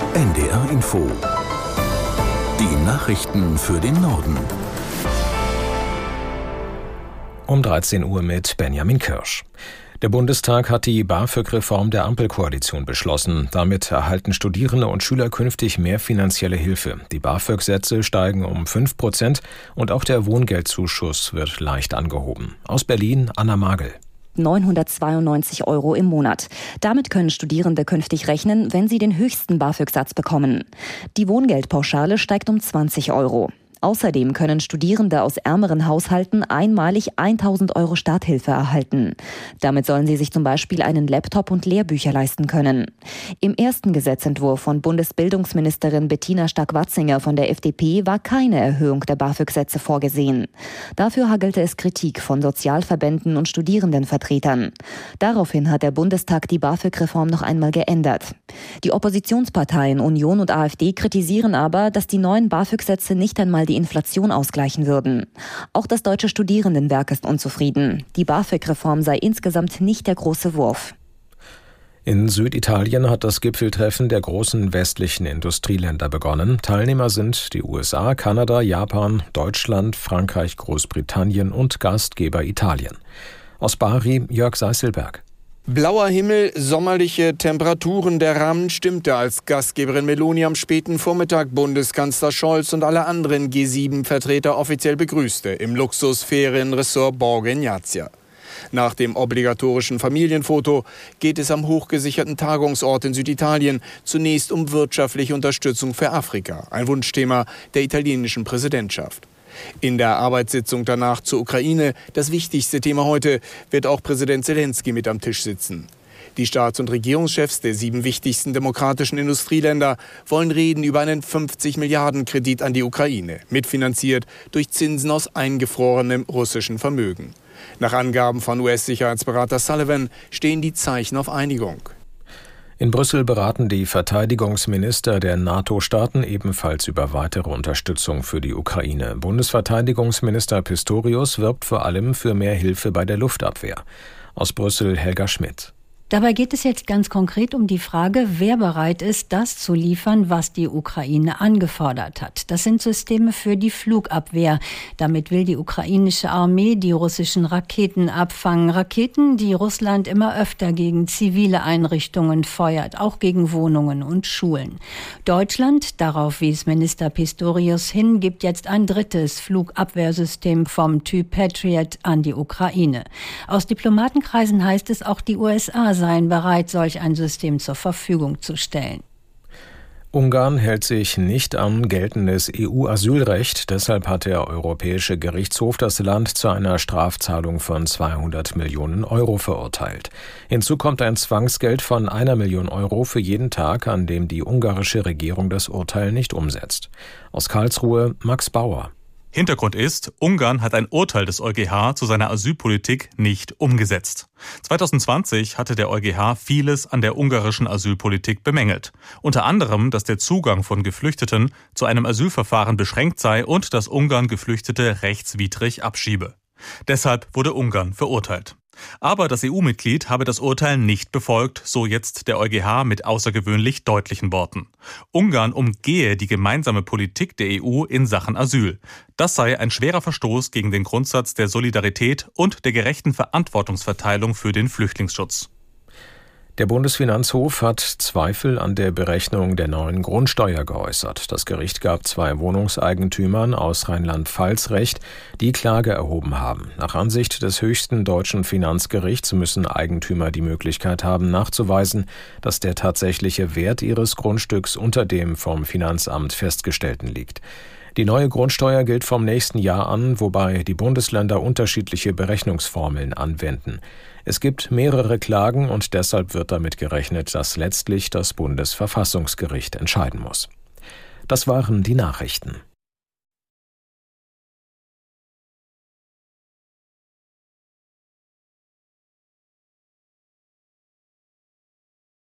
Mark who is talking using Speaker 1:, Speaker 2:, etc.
Speaker 1: NDR Info. Die Nachrichten für den Norden.
Speaker 2: Um 13 Uhr mit Benjamin Kirsch. Der Bundestag hat die BAföG-Reform der Ampelkoalition beschlossen. Damit erhalten Studierende und Schüler künftig mehr finanzielle Hilfe. Die BAföG-Sätze steigen um 5% und auch der Wohngeldzuschuss wird leicht angehoben. Aus Berlin, Anna Magel.
Speaker 3: 992 € im Monat. Damit können Studierende künftig rechnen, wenn sie den höchsten BAföG-Satz bekommen. Die Wohngeldpauschale steigt um 20 €. Außerdem können Studierende aus ärmeren Haushalten einmalig 1.000 € Starthilfe erhalten. Damit sollen sie sich zum Beispiel einen Laptop und Lehrbücher leisten können. Im ersten Gesetzentwurf von Bundesbildungsministerin Bettina Stark-Watzinger von der FDP war keine Erhöhung der BAföG-Sätze vorgesehen. Dafür hagelte es Kritik von Sozialverbänden und Studierendenvertretern. Daraufhin hat der Bundestag die BAföG-Reform noch einmal geändert. Die Oppositionsparteien Union und AfD kritisieren aber, dass die neuen BAföG-Sätze nicht einmal die Inflation ausgleichen würden. Auch das Deutsche Studierendenwerk ist unzufrieden. Die BAföG-Reform sei insgesamt nicht der große Wurf.
Speaker 2: In Süditalien hat das Gipfeltreffen der großen westlichen Industrieländer begonnen. Teilnehmer sind die USA, Kanada, Japan, Deutschland, Frankreich, Großbritannien und Gastgeber Italien. Aus Bari, Jörg Seißelberg.
Speaker 4: Blauer Himmel, sommerliche Temperaturen, der Rahmen stimmte, als Gastgeberin Meloni am späten Vormittag Bundeskanzler Scholz und alle anderen G7-Vertreter offiziell begrüßte im Luxusferienresort Borgo Egnazia. Nach dem obligatorischen Familienfoto geht es am hochgesicherten Tagungsort in Süditalien zunächst um wirtschaftliche Unterstützung für Afrika, ein Wunschthema der italienischen Präsidentschaft. In der Arbeitssitzung danach zur Ukraine, das wichtigste Thema heute, wird auch Präsident Zelensky mit am Tisch sitzen. Die Staats- und Regierungschefs der 7 wichtigsten demokratischen Industrieländer wollen reden über einen 50 Milliarden Kredit an die Ukraine, mitfinanziert durch Zinsen aus eingefrorenem russischen Vermögen. Nach Angaben von US-Sicherheitsberater Sullivan stehen die Zeichen auf Einigung.
Speaker 2: In Brüssel beraten die Verteidigungsminister der NATO-Staaten ebenfalls über weitere Unterstützung für die Ukraine. Bundesverteidigungsminister Pistorius wirbt vor allem für mehr Hilfe bei der Luftabwehr. Aus Brüssel Helga Schmidt.
Speaker 5: Dabei geht es jetzt ganz konkret um die Frage, wer bereit ist, das zu liefern, was die Ukraine angefordert hat. Das sind Systeme für die Flugabwehr. Damit will die ukrainische Armee die russischen Raketen abfangen. Raketen, die Russland immer öfter gegen zivile Einrichtungen feuert, auch gegen Wohnungen und Schulen. Deutschland, darauf wies Minister Pistorius hin, gibt jetzt ein drittes Flugabwehrsystem vom Typ Patriot an die Ukraine. Aus Diplomatenkreisen heißt es, auch die USA seien bereit, solch ein System zur Verfügung zu stellen.
Speaker 2: Ungarn hält sich nicht an geltendes EU-Asylrecht. Deshalb hat der Europäische Gerichtshof das Land zu einer Strafzahlung von 200 Millionen € verurteilt. Hinzu kommt ein Zwangsgeld von 1 Million € für jeden Tag, an dem die ungarische Regierung das Urteil nicht umsetzt. Aus Karlsruhe Max Bauer.
Speaker 6: Hintergrund ist, Ungarn hat ein Urteil des EuGH zu seiner Asylpolitik nicht umgesetzt. 2020 hatte der EuGH vieles an der ungarischen Asylpolitik bemängelt. Unter anderem, dass der Zugang von Geflüchteten zu einem Asylverfahren beschränkt sei und dass Ungarn Geflüchtete rechtswidrig abschiebe. Deshalb wurde Ungarn verurteilt. Aber das EU-Mitglied habe das Urteil nicht befolgt, so jetzt der EuGH mit außergewöhnlich deutlichen Worten. Ungarn umgehe die gemeinsame Politik der EU in Sachen Asyl. Das sei ein schwerer Verstoß gegen den Grundsatz der Solidarität und der gerechten Verantwortungsverteilung für den Flüchtlingsschutz.
Speaker 2: Der Bundesfinanzhof hat Zweifel an der Berechnung der neuen Grundsteuer geäußert. Das Gericht gab 2 Wohnungseigentümern aus Rheinland-Pfalz Recht, die Klage erhoben haben. Nach Ansicht des höchsten deutschen Finanzgerichts müssen Eigentümer die Möglichkeit haben, nachzuweisen, dass der tatsächliche Wert ihres Grundstücks unter dem vom Finanzamt festgestellten liegt. Die neue Grundsteuer gilt vom nächsten Jahr an, wobei die Bundesländer unterschiedliche Berechnungsformeln anwenden. Es gibt mehrere Klagen und deshalb wird damit gerechnet, dass letztlich das Bundesverfassungsgericht entscheiden muss. Das waren die Nachrichten.